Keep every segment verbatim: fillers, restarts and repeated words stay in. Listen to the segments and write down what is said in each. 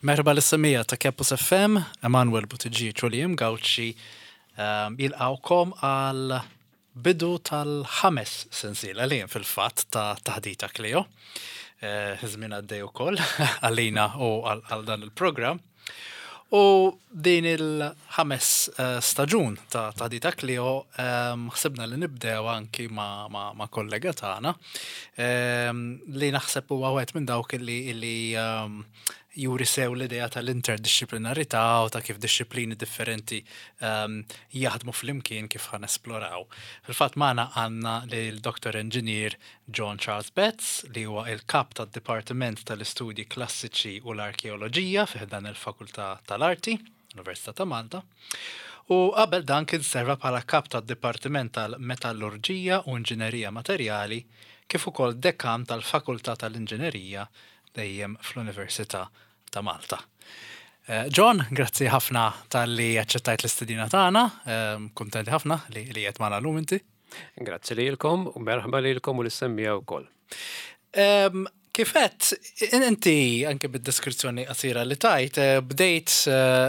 Merħba l-issemija ta' Campus F M, Emanuel Buttigieg u Liam Gawċi jilqawkom għal bidu tal-ħames sensiela li fil-fatt ta' taħdita Cleo. Żmien għaddej ukoll għalina u għal dan il-programm. U din il-ħames staġun ta' taħdita Cleo ħsibna li nibdew anki ma' kollega tagħna li naħseb huwa wieħed minn dawk li juri sew l-idea tal-interdisciplinarità u ta' kif disciplini differenti jaħdmu fl-imkien kif ħan esploraw. Fil-fatt magħna għandna l-Doctor Engineer John Charles Betts li huwa il-kap tad-Dipartiment tal-Istudji Klassiċi u l-Arkeoloġija fih dan il-Fakultà tal-Arti, Università ta' Malta. U qabel dan kien serva bħala kap tad-Dipartiment tal-Metallurġija u Inġinerija Materjali kif ukoll dekan tal-Fakultà tal-Inġinerija dejjem fl-Università ta' Malta. John, grazzi ħafna tal-li aċċettajt l-istudina tagħna, kuntenti ħafna li li qed magħna llum inti. Grazzi lilkom u merħba lilkom u l-semmija wkoll. Kifet, inti anke bid-deskrizzjoni qasira li tajt, bdejt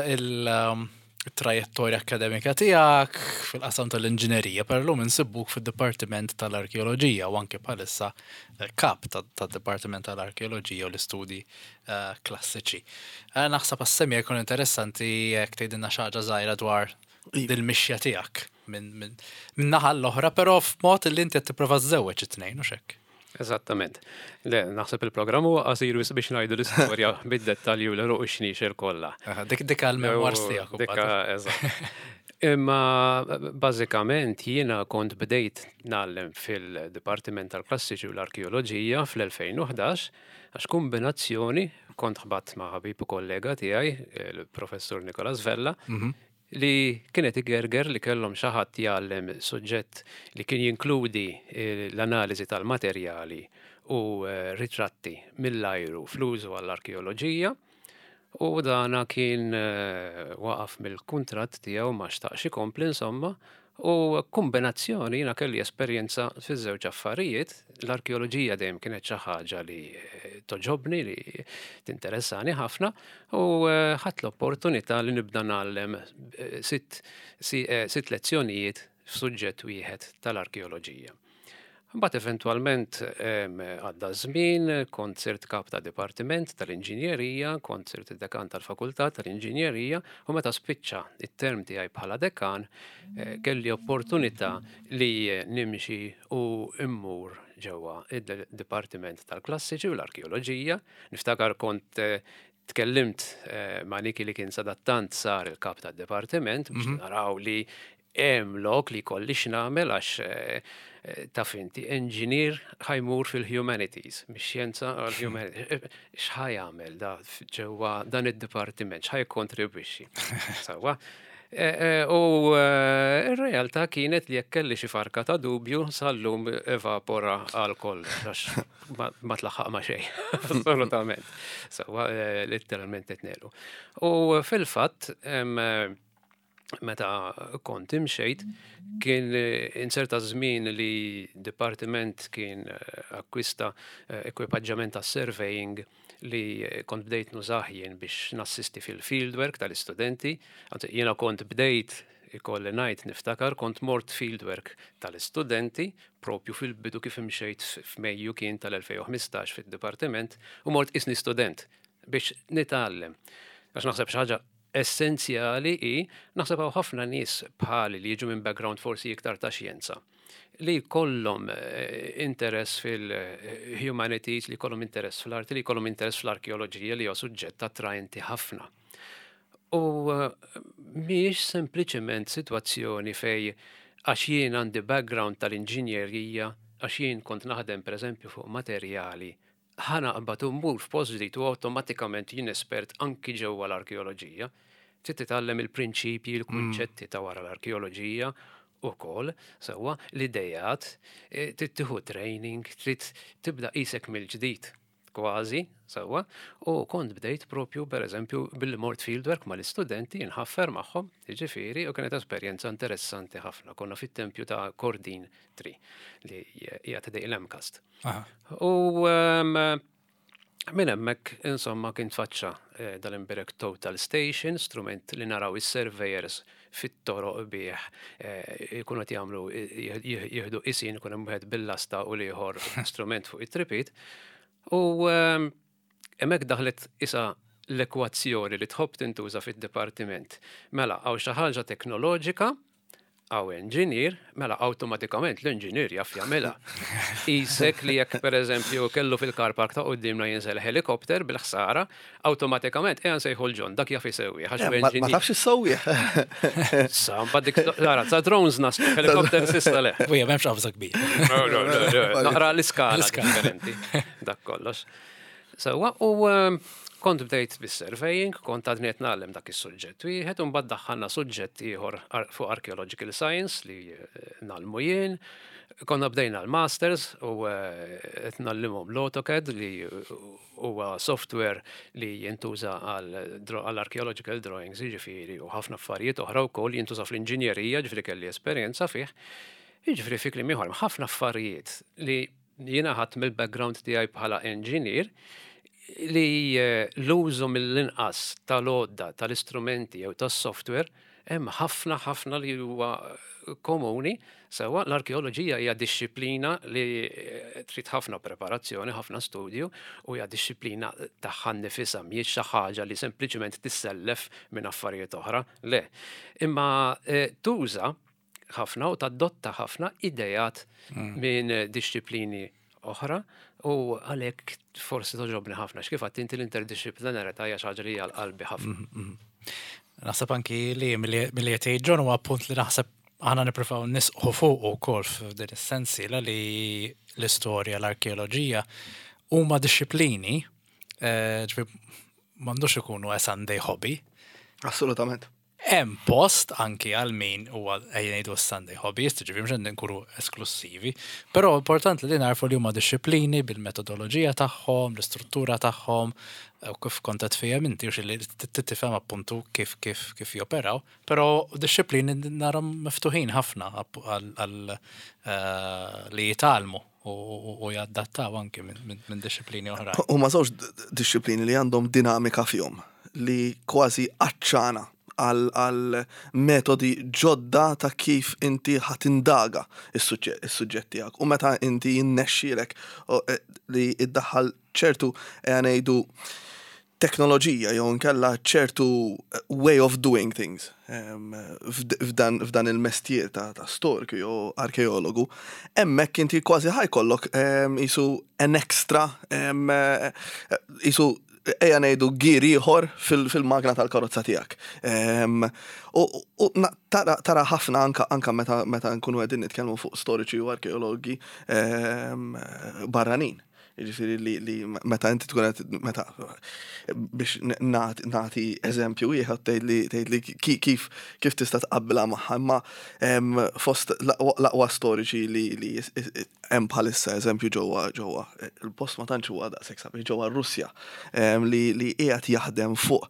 il-trajettorja akademika tiegħek fil-qasam tal-inġinerija, per llum insibbuk fid-Dipartiment tal-Arkeoloġija u anke bħalissa kap tad-Dipartiment tal-Arkeoloġija u l-Istudji Klassiċi. Naħseb għas-semja jkun interessanti jekk tgħidilna xi ħaġa żgħira dwar il-mixja tiegħek minn naħa l-oħra, però f'mod li inti qed tipprova żżewweġ it-tnejn u x'hekk. Eżattament. Le, naħseb il-programm huwa qasir biex ngħidu l-istorja bid-dettalji u l-eruq ix-xniex kollha. Dik dik għall-memwars tiegħek. Dikka eżatt. Imma bażikament jiena kont bdejt nagħlem fil-Dipartiment tal-Klassiċi u l-Arkeoloġija fl-elfejn u ħdax għax kombinazzjoni kont ħbatt ma' ħabib u kollega tiegħi, il-Professur Nicolas Vella, li kienet igerger li kellhom xi ħadd jgħallem suġġett li kien jinkludi l-analiżi tal-materjali u ritratti mill-ajru fl-użu għall-arkeoloġija u dana kien waqaf mill-kuntratt tiegħu ma xtaqx ikompli insomma u kombinazzjoni jiena kelli esperjenza fiż-żewġ affarijiet, l-arkeoloġija dejjem kienet xi ħaġa li toġobni li tinteressani ħafna u ħadd l-opportunità li nibda nagħlem sitt sitt lezzjonijiet f'suġġett wieħed tal-arkeoloġija. Mbagħad eventwalment għadda żmien kont sirt kap ta' dipartiment tal-Inġinjerija, kont sirt id-dekan tal-Fakultà tal-Inġinjerija u meta spiċċa it-term tiegħi bħala dekan kelli opportunità li nimxi u immur ġewwa id-Dipartiment tal-Klassiċi u l-Arkeoloġija. Niftakar kont tkellimt ma' Niki li kien sadattant sar il-kap tad-dipartiment biex naraw li hemm lok li kolli x'nagħmel għax taf inti engineer ħajmur fil-humanities, mix-xjenza għall-humanities. X'ħajjagħmel da ġewwa dan id-dipartiment, x'ħajkontribwixxi. Sewwa. U r-realtà kienet li jekk kelli xi farka ta' dubju sal-lum evapora alkoll għax ma tlaħħaq ma' xejn. Assolutament. Sewwa letteralment qed ngħidu. U fil-fatt meta kont imxejt, kien inserta żmien li dipartiment kien akkwista ekwipaġġament tas surveying li kont bdejt nużah jien biex nassisti fil-fieldwork tal-istudenti. Jiena kont bdejt ikolli ngħid niftakar kont mort fieldwork tal-istudenti propju fil-bidu kif imxejt f'Mejju kien tal-elfejn u ħmistax fid-dipartiment u mort isni student biex nitgħallem. Għax naħseb xi ħaġa essenzjali i naħseb hawn ħafna nies bħali li jiġu minn background forsi iktar ta' xjenza li jkollhom interess fil-humanities, li jkollhom interess fl-arti, li jkollhom interess fl-arkeoloġija li huwa suġġett attrajenti ħafna. U mhijiex sempliċement sitwazzjoni fej għax jien għandi background tal-inġinjerija, għax jien kont naħdem pereżempju fuq materjali ħana qbad immur f'post ġdid u awtomatikament jien espert anki ġewwa l-arkeoloġija, trid titgħallem il-prinċipji, il-kunċetti ta' wara l-arkeoloġija ukoll, sewwa l-idejat, trid tieħu training, trid tibda qisek mill-ġdid kważi, sewwa, u kont bdejt propju pereżempju bil-mort fieldwork mal-istudenti nħaffer magħhom, jiġifieri, u kienet esperjenza interessanti ħafna. Konna fit-tempju ta' Cordin tri li hija tedej l-Emcast. U Minn hemmhekk insomma kien tfaċċa dal-Imberek Total Station, strument li naraw is-surveyors fit-toroq bih jkunu qed jagħmlu jieħdu qisin ikun hemm wieħed bil-lasta u ieħor strument fuq it-tripit. U hemmhekk daħlet isa l-ekwazzjoni li tħobb tintuża fid-dipartiment. Mela hawn xi ħaġa teknoloġika, għaw engineer, mela awtomatikament l-engineer jaff jagħmilha. Isek li jekk pereżempju kellu fil-car park ta' qudiemna jinżel helikopter bil-ħsara, awtomatikament qiegħ nsejħu l-Ġon dak jaf isewwi. Ma tafx issewwi. Samba dik ara ta' drones nas helikopter sista le. Wija m'hemmx qafża kbir. Naqra l-iskala differenti dak kollox. Sewwa u kont bdejt bis-surveying, kont għadni qed nagħlem dak is-suġġett wieħed u mbagħad daħħalna suġġett ieħor fuq archaeological science li nagħlmu jien. Konna bdejna l-masters u qed nagħlimhom l-AutoCAD li huwa software li jintuża għall-archaeological drawings, jiġifieri u ħafna affarijiet oħra wkoll jintuża fl-inġinjerija, ġifieri kelli esperjenza fih. Jiġifieri fi kliem ieħor ħafna affarijiet li jiena ħadd mill-background tiegħi bħala engineer li l-użu mill-inqas tal-odda, tal-istrumenti jew tas-software hemm ħafna ħafna li huwa komuni, sewwa l-arkeoloġija hija dixxilpina li trid ħafna preparazzjoni, ħafna studju u hija dixxilpina tagħha nnifisha mhijiex xi ħaġa li sempliċement tissellef minn affarijiet oħra, le. Imma tuża ħafna u tadotta ħafna idejat minn dixxilpini oħra u għalhekk forsi toġobni ħafna x'kif għadt inti l-interdisciplinarjetà hija xi ħaġa li hija l-qalbi ħafna. Naħseb anki li milli qed Ġon huwa punt li naħseb aħna nippruvaw nisqu fuq ukoll f'din is-sensiela li l-istorja, l-arkeoloġija huma dixxilpini ġifieri m'għandux ikunu a Sunday hobby. Assolutament. Hemm post anki għal min huwa ngħidu Sunday hobbyist, ġifieri mhux qed nkunu esklusivi, però importanti li narfu li huma dixxilpini bil-metodoloġija tagħhom, l-istruttura tagħhom, u kif kont qed fihom inti li tifhem appuntu kif kif kif joperaw, però dixxilpini narhom miftuħin ħafna għal li jitgħallmu u jaddattaw anki minn dixxilpini oħrajn. Huma żewġ dixxilpini li għandhom dinamika fihom li kważi aċċana għal metodi ġodda ta' kif inti ħatindaga is-suġġett tiegħek. U meta inti jinnexxielek li iddaħħal ċertu ngħidu teknoloġija jew nkella ċertu way of doing things f'dan il-mestier ta' storiku jew arkeologu, hemmhekk inti kważi ħajkollok isu an extra isu eja ngħidu gier ieħor fil-magna tal-karozza tiegħek. U tara ħafna anke meta nkunu qegħdin nitkellmu fuq storiċi u arkeologi barranin. Jiġifieri li meta inti tkun qed meta biex nagħti eżempju ieħor tgħidli kif kif tista' tqabbilha magħha, imma fost l-aqwa storiċi li hemm bħalissa eżempju ġewwa ġewwa il-post ma tantx huwa daqshekk sabiħ ġewwa Russja li qiegħed jaħdem fuq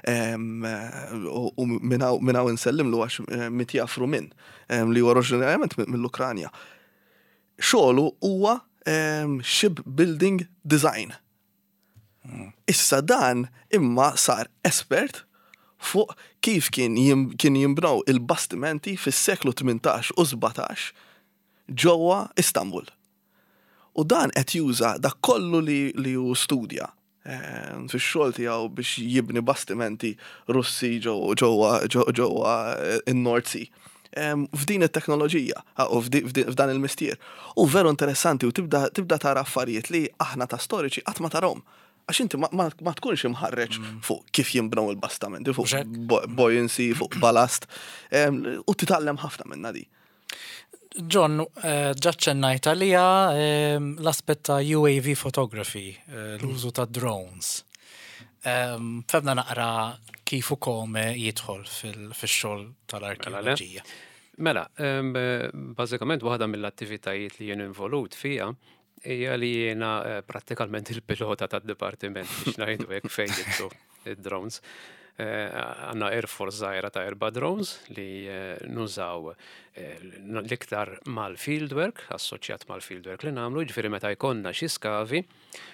u minn hawn insellimlu għax mitjafru minn li huwa oriġinarjament mill-Ukranja. Xogħlu huwa shipbuilding design. Issa dan imma sar espert fuq kif kien jimbnaw il-bastimenti fis-seklu tmintax u sbatax ġewwa Istanbul. U dan qed juża dak kollu li hu studja fix-xogħol tiegħu biex jibni bastimenti Russi ġewwa ġewwa in-North Sea. F'din it-teknoloġija, u f'dan il-mistier. U veru interessanti u tibda tara affarijiet li aħna ta' storiċi qatt ma tarahom. Għax inti ma tkunx imħarreġ fuq kif jinbnew il-bastamenti, fuq buoyancy, fuq ballast, u titgħallem ħafna minna di. Ġon, ġaċċennajt għalija l-aspett ta' U A V photography, l-użu ta' drones. Febna naqra kif u kome jidħol fil-xogħol tal-arkeoloġija. Mela, bażikament waħda mill-attivitajiet li jien involut fija Ija li jena eh, prattikalment il-pilota tad-dipartiment biex ngħidu hekk fejn jitlu id-drones. Eh, Għanna Air Force żgħira ta' erba' drones li eh, nużaw eh, l-iktar mal-fieldwork, assoċjat mal-fieldwork li nagħmlu, ġifieri meta jkollna xi skavi,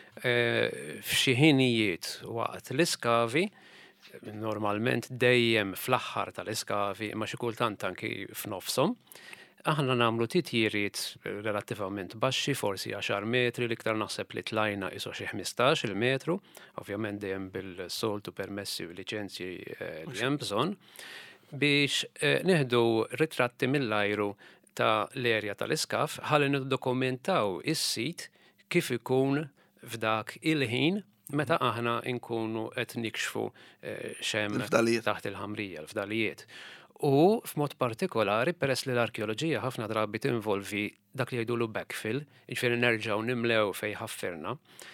eh, f'xi ħinijiet waqt l-iskavi, normalment dejjem fl-aħħar tal-iskavi ma xi kultant anki f'nofshom, aħna nagħmlu titjiriet relattivament baxxi, forsi għaxar metri, l-iktar naħseb li tlajna iso xi ħmistax il-metru, ovvjament dejjem bil-soltu permessi u liċenzji eh, li hemm bżonn, biex eh, nieħdu ritratti mill-ajru ta' l-erja tal-iskaf ħalli niddokumentaw is-sit kif ikun f'dak il-ħin meta aħna nkunu qed nikxfu eh, xem Il-fdalijiet. taħt il-ħamrija, l-fdalijiet. U f'mod partikolari, peress li l-arkeoloġija ħafna drabi tinvolvi dak li jgħidulu backfill, jiġifieri nerġgħu nimlew fej ħaffirna.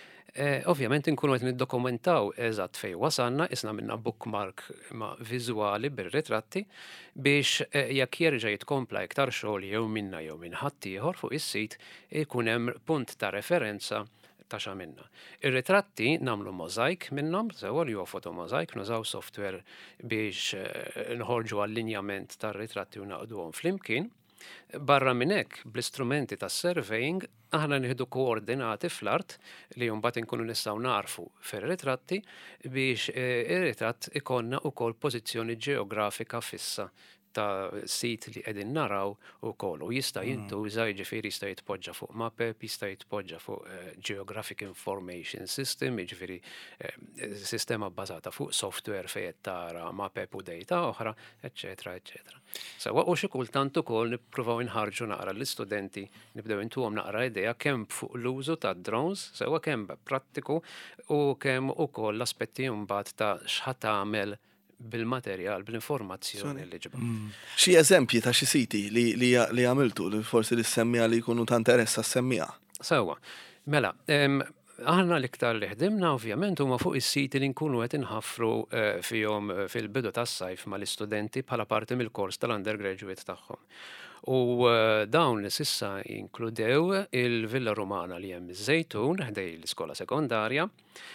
Eh, ovvjament inkunu qed niddokumentaw eżatt fej wasanna, isna minna bookmark ma' viżwali bir-ritratti biex eh, jekk jerġa' jitkompla iktar xogħol jew minna jew minn ħadd ieħor fuq is-sit ikun hemm punt ta' referenza ta' x'għamilna. Ir-ritratti namlu mozaik minnhom, sewa li huwa fotomozaik, nużaw software biex eh, nħorġu allinjament tar-ritratti u naqduhom flimkien. Barra minn hekk, bl-istrumenti tas surveying, aħna nieħdu koordinati fl-art li mbagħad inkunu nistgħu narfu fir-ritratti biex eh, ir-ritratt ikonna wkoll pożizzjoni ġeografika fissa ta' sit li qegħdin naraw ukoll u jista' jintuża jiġifieri jista' jitpoġġa fuq mapep, jista' jitpoġġa fuq eh, Geographic Information System, jiġifieri eh, sistema bbażata fuq software fejn qed tara mapep u data oħra, eċetera, eċetera. Sewa u xi kultant ukoll nippruvaw inħarġu naqra l-istudenti nibdew intuhom naqra idea kemm fuq l-użu ta' drones, sewa kemm prattiku u kemm ukoll l-aspetti mbagħad ta' x'ħadd tagħmel bil-materjal, bil-informazzjoni li ġibha. Xi eżempji ta' xi siti li li li għamiltu li forsi li semmija li jkunu ta' interessa semmija. Sewa, mela, em, aħna l-iktar li ħdimna ovvjament huma fuq is-siti li nkunu qed inħaffru eh, fihom eh, fil-bidu tas-sajf mal-istudenti bħala parti mill-kors tal-undergraduate tagħhom. U eh, dawn sissa inkludew il-Villa Rumana li hemm iż-Żejtun ħdej l-iskola sekondarja.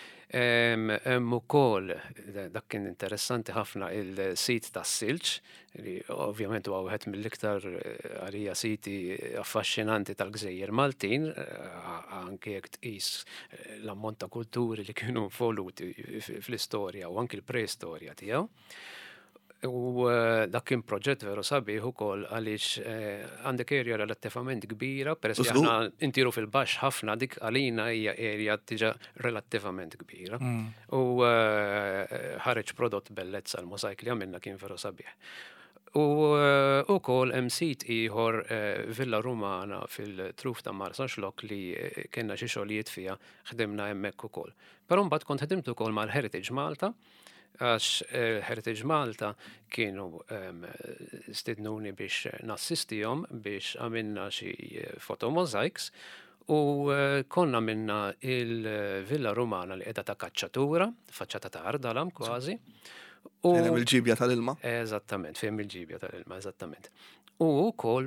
Hemm ukoll dak kien interessanti ħafna il-sit tas-Silġ, li ovvjament huwa wieħed mill-iktar għalija siti affaxxinanti tal-Gżejjer Maltin, anke jekk tqis l-ammont ta' kulturi li kienu involuti fl-istorja u anke l-preistorja tiegħu. U dak kien proġett veru sabiħ ukoll għaliex għandek erja relattivament kbira, peress li aħna intiru fil-baxx ħafna dik għalina hija erja tiġa relattivament kbira. U ħareġ prodott bellezza l-możajk li għamilna kien veru sabiħ. U ukoll hemm sit ieħor Villa Rumana fil-truf ta' Marsa Xlok li kienna xi xogħlijiet fiha ħdimna hemmhekk ukoll. Però mbagħad kont ħdimt ukoll mal-Heritage Malta, għax Heritage Malta kienu stidnuni biex nassistihom biex għamilna xi fotomosaics u konna minna il-Villa Rumana li qiegħda ta' kaċċatura, faċċata ta' Ardalam kważi. Fejn hemm il-ġibja tal-ilma? Eżattament, fejn il-ġibja tal-ilma, eżattament. U wkoll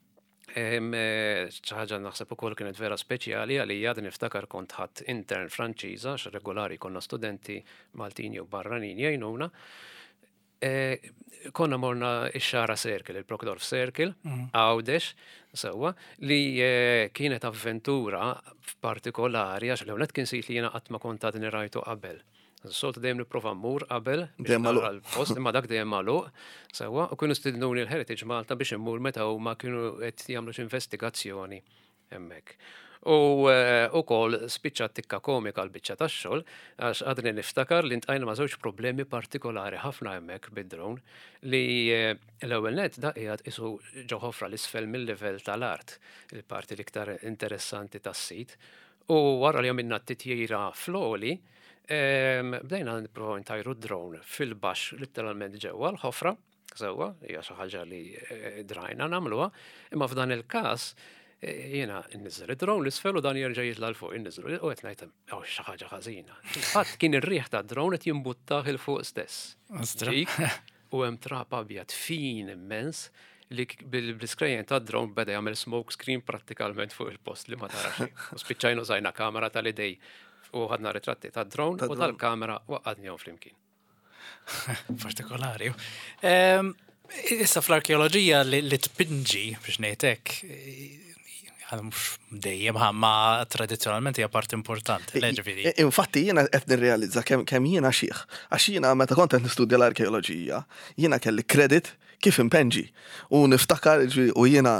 ċaħġa naħseb ukoll kienet vera speċjali għalija din niftakar kont ħadd intern Franċiża għax regolari konna studenti Maltini u barranin jgħinuna. Konna morna ix-Xara Circle, il-Prokdorf Circle, Għawdex, sewwa, li kienet avventura partikolari għax l-ewnet kien sit li jiena qatt ma kont għadni rajtu qabel. Soltu dejjem nipprova mmur qabel għal-post imma dak dejjem magħluq sewwa u kienu stidnuni l-Heritage Malta biex immur meta huma kienu qed jagħmlu investigazzjoni hemmhekk. U wkoll spiċċat tikka komika l-biċċa tax-xogħol għax għadni niftakar li ntqajna ma' żewġ problemi partikolari ħafna hemmhekk bid-drone li l-ewwel nett dak qiegħed isu ġew ħofra l-isfel mill-livell tal-art, il-parti l-iktar interessanti tas-sit. U wara li għamilna t-titjira fl-oli, bdejna nipprovaw ntajru drone fil-baxx letteralment ġewwa l-ħofra, sewwa, hija xi ħaġa li drajna nagħmluha, imma f'dan il-każ jiena nniżel id-drone l-isfel u dan jerġa' jitla' l fuq inniżlu u qed ngħid hawn xi ħaġa ħażina. Fatt kien ir-riħ tad-drone qed jimbuttaħ il fuq stess. Ġik u hemm trap abjad fin immens li bil-skrejjen ta' drone beda jagħmel smoke screen prattikalment fuq il-post li ma tarax. U spiċċajnu żajna kamera tal-idej u ħadna ritratti ta' drone u tal-kamera waqadnihom flimkien. Partikolari. Issa fl-arkeoloġija li tpinġi biex ngħidlek mhux dejjem ma tradizzjonalment hija part importanti. Ġifieri. Infatti jiena qed nirrealizza kemm jiena xieħ. Għax jiena meta kont qed nistudja l-arkeoloġija, jiena kelli credit kif impenġi. U niftakar u jiena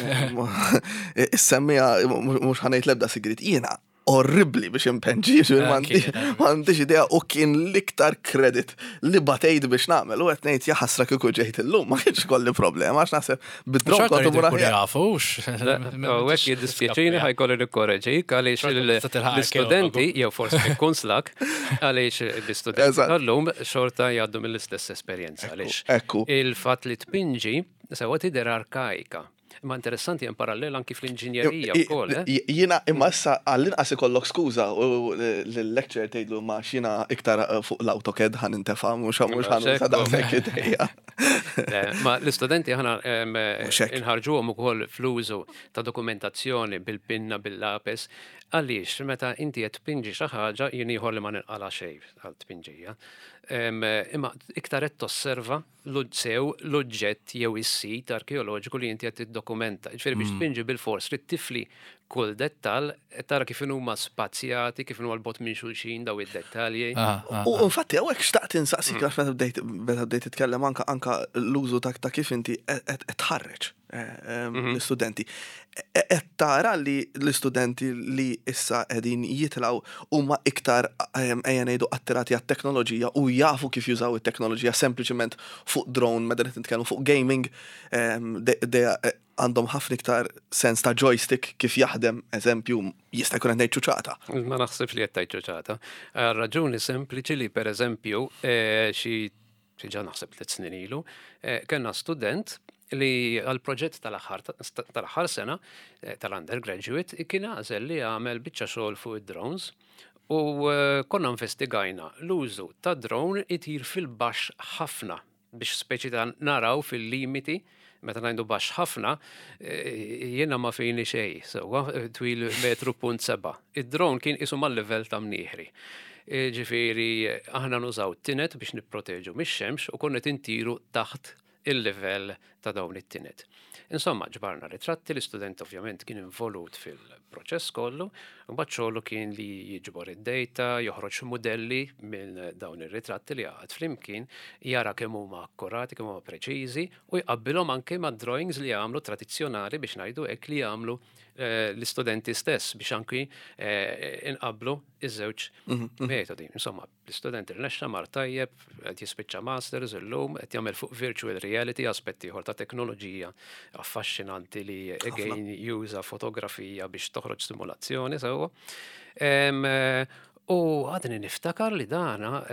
issemmija mhux ħanejt l-ebda sigrit, jiena orribli biex impenġi, m'għandix idea u kien l-iktar credit li batejt biex nagħmel u qed ngħid jaħasra kieku ġejt illum ma kienx kolli problema għax naħseb bid-drom kont mura jafux. U hekk jiddispjaċini ħajkolli nikkorreġik għaliex l-istudenti jew forsi ikkunslak għaliex l-istudenti għallum xorta jgħaddu mill-istess esperjenza għaliex il-fatt li tpinġi sewa tidher arkaika. Ma interessanti jen parallel anki fl-inġinjerija wkoll, eh? Jiena imma issa għall-inqas ikollok skuża u l-lecture tgħidlu ma xina iktar fuq l-AutoCAD ħan intefa' mhux mhux ħan daqshekk idejja. Ma l-istudenti ħana inħarġuhom ukoll fl-użu ta' dokumentazzjoni bil-pinna bil-lapis għaliex meta inti qed tpinġi xi ħaġa jien ieħor li ma ninqala xejn għall-tpinġija. Imma iktar qed tosserva sew l-oġġett jew is-sit arkeoloġiku li inti qed tiddokumenta. Ġifieri biex tpinġi bil-fors trid tifli kull dettall tara kif huma spazjati, kif huma l-bot minn xulxin daw id-dettalji. U infatti hawnhekk xtaqt insaqsik għax meta bdejt titkellem anke l-użu ta' kif inti qed tħarreġ l-istudenti. Qed tara li l-istudenti li issa qegħdin jitlgħu huma iktar ejja ngħidu attirati għat-teknoloġija u jafu kif jużaw it-teknoloġija sempliċement fuq drone meta qed nitkellmu fuq gaming għandhom ħafna iktar sens ta' joystick kif jaħdem, eżempju, jista' jkun qed ngħid ċuċata. Ma naħsibx li qed tgħid ċuċata. Raġuni sempliċi li pereżempju xi ġa naħseb tliet snin ilu, kellna student li għal-proġett tal-aħħar sena tal-undergraduate kien għażel li għamel biċċa xogħol fuq id-drones u konna investigajna l-użu ta' drone itir fil-baxx ħafna biex speċi ta' naraw fil-limiti meta ngħidu baxx ħafna jiena ma fejni xejn sewwa twil metru punt seba'. Id-drone kien isu mal-livell ta' mnieħri. Ġifieri aħna nużaw tinet biex nipproteġu mix-xemx u konna tintiru taħt il-level ta' dawn it-tinet. Insomma, ġbarna ritratti, l-istudent ovvjament kien involut fil-proċess kollu, u mbagħad xogħlu kien li jiġbor id-data, joħroġ modelli minn dawn ir-ritratti li għad flimkien, jara kemm huma akkurati, kemm huma preċiżi, u jqabbilhom anke ma' drawings li jagħmlu tradizzjonali biex ngħidu hekk li jagħmlu l-istudenti stess biex anki inqablu iż-żewġ metodi. Insomma, l-istudenti rnexxa mar tajjeb, qed jispiċċa masters illum, qed jagħmel fuq virtual reality aspetti ieħor ta' teknoloġija affaxxinanti li again juża fotografija biex toħroġ simulazzjoni sewwa. U għadni niftakar li dana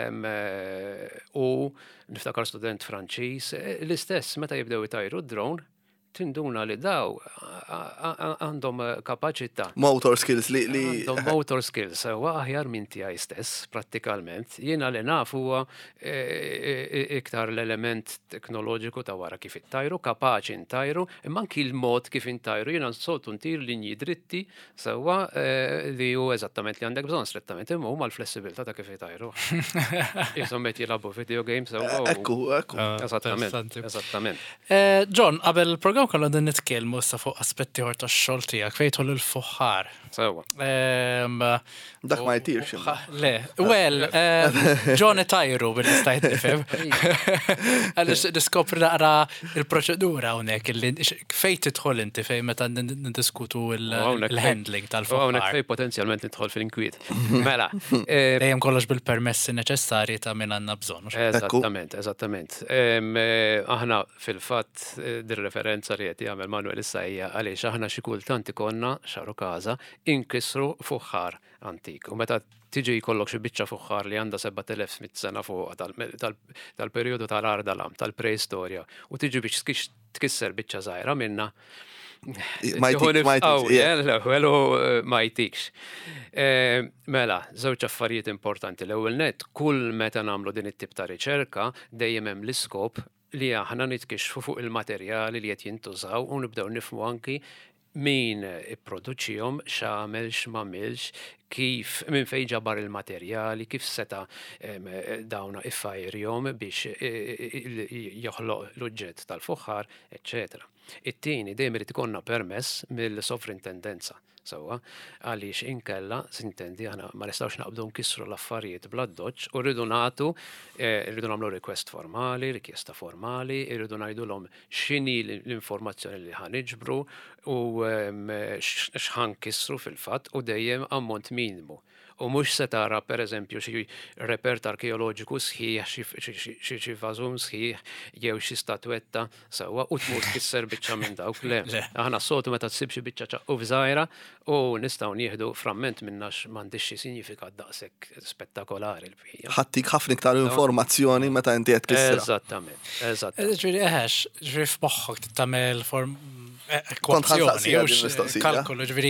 u niftakar student Franċiż l-istess meta jibdew itajru d-drone tinduna li daw għandhom kapaċità. Motor skills li. Għandhom motor skills, u aħjar minn tiegħi stess, prattikalment. Jiena li naf huwa iktar l-element teknoloġiku ta' wara kif ittajru, kapaċi intajru, imma anki l-mod kif intajru, jiena soltu ntir linji dritti, sewwa li hu eżattament li għandek bżonn strettament, imma huma l-flessibilità ta' kif itajru. Jisom qed jilagħbu video games sewwa. Ekku, ekku. Eżattament, eżattament. John, qabel il-programm kollu din nitkellmu sa fuq aspetti ħor tax-xogħol tiegħek fejn tħollu l-fuħħar. Sewwa. Dak ma jtirx. Le, well, John itajru bil-istajt nifhem. Għaliex niskopri naqra il-proċedura hawnhekk fejn tidħol inti fejn meta niddiskutu il-handling tal-fuħħar. Hawnhekk fejn potenzjalment nidħol fil-inkwiet. Mela. Dejjem kollox bil-permessi neċessarji ta' min għandna bżonn. Eżattament, eżattament. Aħna fil-fatt dir-referenza li qed jagħmel Manuel issa hija għaliex aħna xi kultant ikollna xaru każa inkisru fuħħar antik. U meta tiġi jkollok xi biċċa fuħħar li għandha seba' elef sena fuq tal-perjodu tal-Ardalam, tal-preistorja, u tiġi biex tkisser biċċa żgħira minna. Ma jtikx. Mela, żewġ affarijiet importanti. L-ewwel nett, kull meta nagħmlu din it-tip ta' riċerka dejjem hemm l-iskop li aħna nitkixfu fuq il-materjali li qed jintużaw u nibdew nifhmu anki min ipproduċihom, x'għamel, x'mamilx, kif minn fejn ġabar il-materjali, kif seta dawna iffajrjhom biex joħloq l-uġġett tal-fuħħar, eċċetera. It-tieni dejjem irid ikollna permess mill-sovrintendenza. Sewwa, għaliex inkella, sintendi, aħna ma nistgħux naqbdu nkissru l-affarijiet bla doċċ u rridu nagħtu, rridu nagħmlu request formali, rikjesta formali, rridu ngħidulhom x'inhi l-informazzjoni li ħaniġbru u x'ħan kissru fil-fatt u dejjem ammont minimu. U mhux se tara pereżempju xi repert arkeoloġiku sħiħ, xi vażum sħiħ, jew xi statwetta sewwa u tmur tkisser biċċa minn dawk le. Aħna soltu meta tsib xi biċċa ċaqqu f'żgħira u nistgħu nieħdu framment minnax m'għandix xi sinifikat daqshekk spettakolari l-bqija. Ħattik ħafna iktar informazzjoni meta inti qed tissra. Eżattament, eżattament. Ġifieri eħex, ġifieri f'moħħok tagħmel form ekwazzjoni, jew kalkolu, ġifieri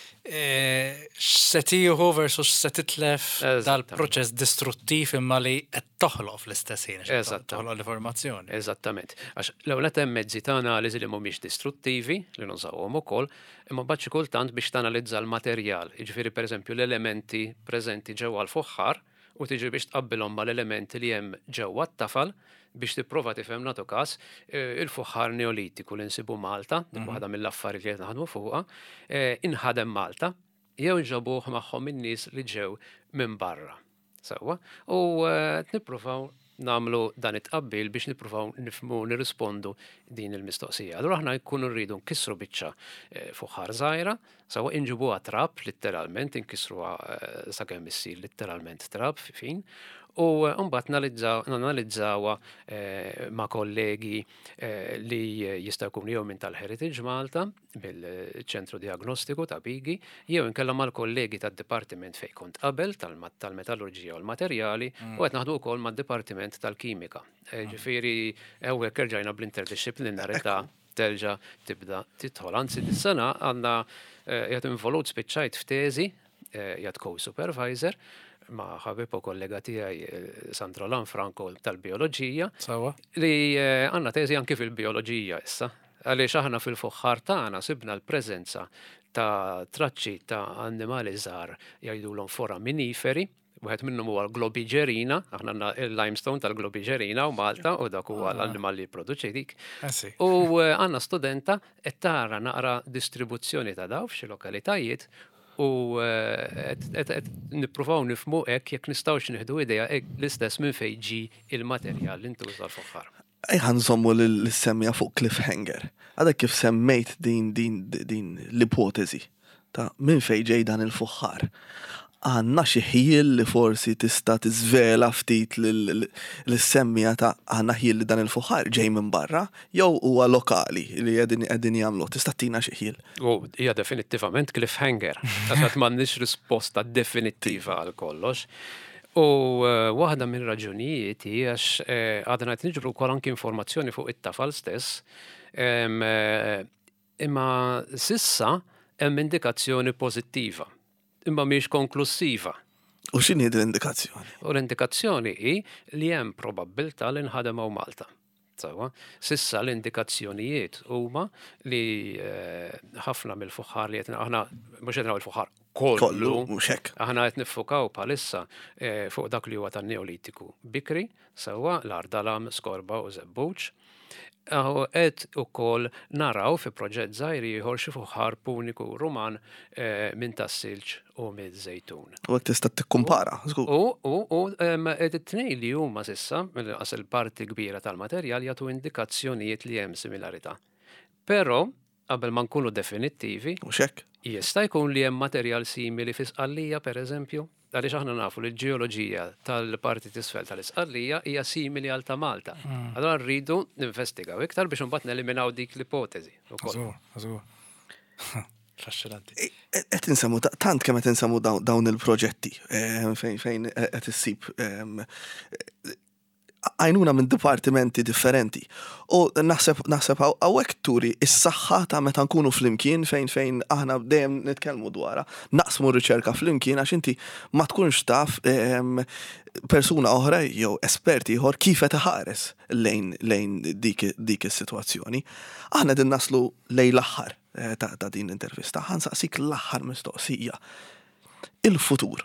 x'se tieħu versus x'se titlef dal-proċess distruttiv imma li qed toħloq fl-istess ħin toħloq l-informazzjoni. Eżattament. Għax l-ewwel hemm mezzi ta' analiżi li mhumiex distruttivi li nużawhom ukoll, imma mbagħad xi kultant biex tanalizza l-materjal. Jiġifieri pereżempju l-elementi preżenti ġewwa l-fuħħar u tiġi biex tqabbilhom mal-elementi li hemm ġewwa t-tafal biex tipprova tifhem nagħtu każ il-fuħħar neolitiku li nsibu Malta, dik waħda mill-affarijiet li qed naħdmu fuqha, inħadem Malta, jew ġabuh magħhom in-nies li ġew minn barra. Sewwa, u nippruvaw nagħmlu dan it-tqabbil biex nippruvaw nifhmu nirrispondu din il-mistoqsija. Allura aħna jkunu rridu nkissru biċċa fuħħar żgħira, sewwa inġibuha trab litteralment, inkissruha sakemm issir litteralment trab fin. U mbagħad nanalizzawha ma' kollegi li jista' jkunu jew minn tal-Heritage Malta, bil-ċentru diagnostiku ta' Bigi, jew inkella mal-kollegi tad-Dipartiment fejn kont qabel tal-Metallurġija u l-Materjali u qed naħdu wkoll mad-Dipartiment tal-Kimika. Ġifieri hawnhekk erġajna bl-interdisciplinarità terġa' tibda tidħol. Anzi dis-sena għandna qiegħed involut spiċċajt f'teżi qiegħed co-supervisor ma' ħabib u kollega tiegħi Sandro Lanfranco tal-bioloġija li għandna teżi anke fil-bioloġija issa. Għaliex aħna fil-fuħħar tagħna sibna l-preżenza ta' traċċi ta' annimali żgħar jgħidulhom foraminiferi, wieħed minnhom huwa l-globigerina, aħna għandna il-limestone tal-globigerina u Malta u dak huwa l-annimali li jipproduċi dik. U għandna studenta qed tara naqra distribuzzjoni ta' daw f'xi lokalitajiet u nippruvaw nifhmu hekk jekk nistgħux nieħdu idea l-istess minn fejn ġie il-materjal li ntuża l-fuħħar. Ejħa nżommu l-semmija fuq cliffhanger. Għadek kif semmejt din din l-ipotezi ta' minn fejn ġej dan il-fuħħar. Għanna xi ħiel li forsi tista' tiżvela ftit l-semmija ta' għandna ħiel li dan il-fuħħar ġej minn barra jew huwa lokali li qegħdin jagħmlu. Tista' tina xi ħiel. U hija definittivament cliffhanger. Għax m'għandniex risposta definittiva għal kollox. U waħda minn raġunijiet hija għax għadna qed niġbru wkoll anke informazzjoni fuq it-tafal stess. Imma sissa hemm indikazzjoni pożittiva. Imma mhix konklusiva. U x'inhi l-indikazzjoni? U l-indikazzjoni hi li hemm probabbiltà li nħademgħu Malta. Sewwa, sissa l-indikazzjonijiet huma li ħafna mill-fuħħar li qed aħna mhux qed naraw il-fuħħar kollu mhux hekk. Aħna qed niffukaw bħalissa fuq dak li huwa tan-Neolitiku bikri, sewwa l-Ardalam, Skorba u Żebbuġ. Qed ukoll naraw fi proġett żgħir ieħor xi fuħħar puniku Ruman minn tas-silġ u miż-żejtun. U qed tista' tikkumpara. U it-tnejn li huma s'issa mill-qas il-parti kbira tal-materjal jagħtu indikazzjonijiet li hemm similarità. Però qabel ma nkunu definittivi, jista' jkun li hemm materjal simili fi Sqallija pereżempju. Għaliex aħna nafu li l-ġeoloġija tal-parti t'isfel tal-Isqallija hija simili għal ta' Malta. Allora rridu ninvestigaw iktar biex imbagħad neliminaw dik l-ipotezi. Żgur, żgur. Fascinanti. Qed insemmu tant kemm qed insemmu dawn il-proġetti fejn fejn qed issib għajnuna minn dipartimenti differenti. U naħseb naħseb għawek turi is-saħħa ta' meta nkunu fl-imkien fejn fejn aħna dejjem nitkellmu dwarha, naqsmu riċerka fl-imkien għax inti ma tkunx taf persuna oħra jew esperti ieħor kif qed iħares lejn lejn dik dik is-sitwazzjoni. Aħna din naslu lejn l-aħħar ta' ta' din l-intervista. Ħansaqsik l-aħħar mistoqsija. Il-futur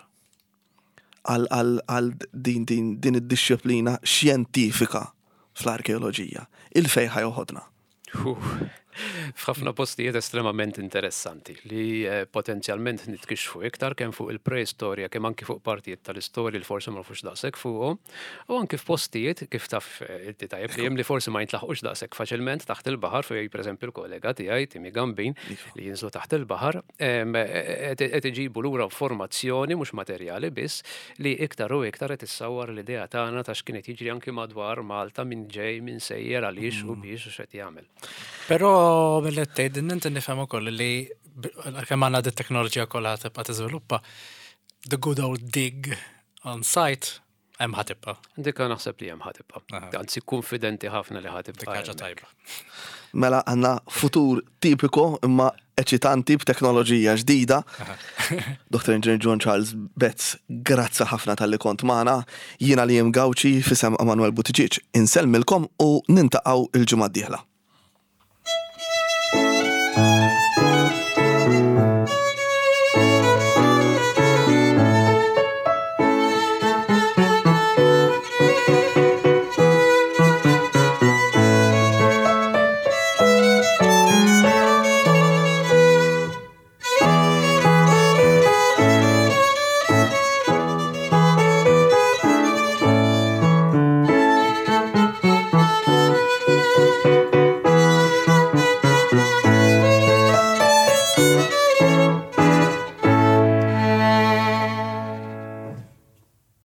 għal din din din id-disciplina xjentifika fl-arkeoloġija. Il-fej ħajoħodna. F'ħafna postijiet estremament interessanti li potenzjalment nitkixfu iktar kemm fuq il-preistorja kemm anki fuq partijiet tal-istorja li forsi ma nafux daqshekk fuqhom, u anki f'postijiet kif taf inti tajjeb li hemm li forsi ma jintlaħqux daqshekk faċilment taħt il-baħar fejn pereżempju l-kollega tiegħi Timi Gambin li jinżlu taħt il-baħar qed iġibu lura informazzjoni mhux materjali biss li iktar u iktar qed issawwar l-idea tagħna ta' x'kienet jiġri anki madwar Malta minn ġej minn sejjer għaliex u biex u x'qed jagħmel. Però mill-qed tgħid inti nifhem ukoll li kemm għandna d-teknoloġija kollha tibqa' tiżviluppa, the good old dig on site hemm ħatibqa'. Dika naħseb li hemm ħatibqa'. Anzi konfidenti ħafna li ħatibqa'. Ħaġa tajba. Mela għandna futur tipiku imma eċitanti b'teknoloġija ġdida. Doktor Engineer John Charles Betts, grazzi ħafna tal-li kont magħna. Jiena li jem Gawċi fisem Emanuel Buttigieg. Insellmilkom u nintaqgħu il-ġimgħa d-dieħla.